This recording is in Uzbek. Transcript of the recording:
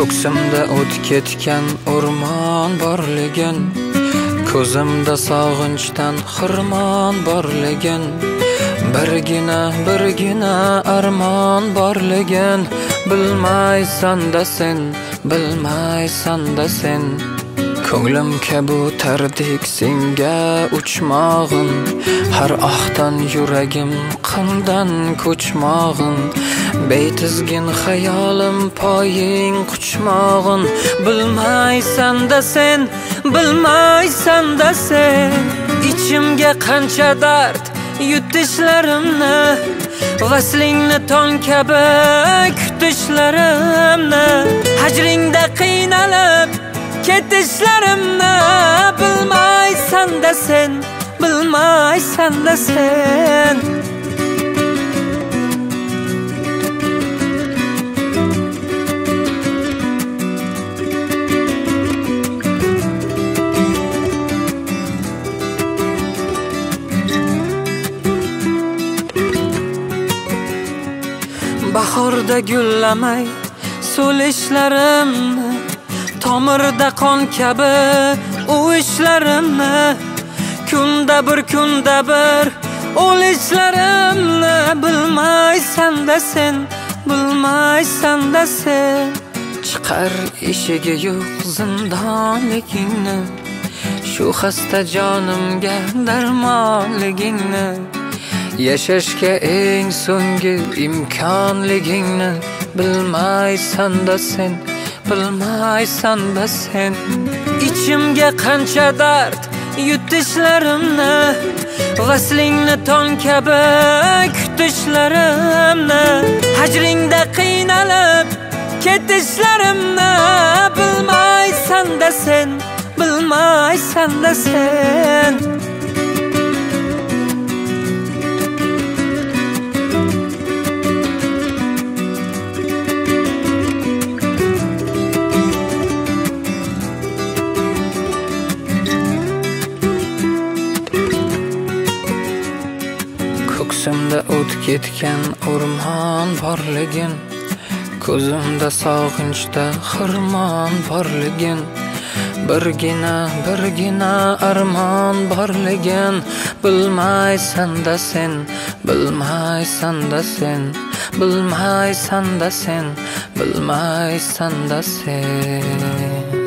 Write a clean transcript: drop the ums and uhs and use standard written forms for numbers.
Ko'ksimda o't ketgan o'rmon borligin, ko'zimda sog'inchdan xirmon borligin, birgina armon borligin. Bilmaysan-da sen, bilmaysan-da sen. Ko'nglim kabutardek senga uchmog'in, har ohdan yuragim qindan ko'chmog'in. Beytizgin xayolim poying quchmog'in. Bilmaysan-da sen, bilmaysan-da sen. Ichimga qancha dard yutishlarimni, vaslingni tong kabi kutishlarimni, hajringda qiynalib ketishlarimni. Bilmaysan-da sen, bilmaysan-da sen. Bahorda gullamay so'lishlarimni, tomirda qon kabi uvishlarimni, kunda bir o'lishlarimni. Bilmaysan-da sen, bilmaysan-da sen. Chiqar eshigi yo'q zindonligingni, shu xasta jonimga darmonligingni, yashashga eng so'nggi imkonligingni. Bilmaysan-da sen, bilmaysan-da sen. Ichimga qancha dard yutishlarimni, vaslingni tong kabi kutishlarimni, hajringda qiynalib ketishlarimni. Bilmaysan-da sen, bilmaysan-da sen. Ko'ksimda o't ketgan o'rmon borligin, ko'zimda sog'inchda xirmon borligin, birgina armon borligin. Bilmaysan-da sen, bilmaysan-da sen. Bilmaysan-da sen, bilmaysan-da sen.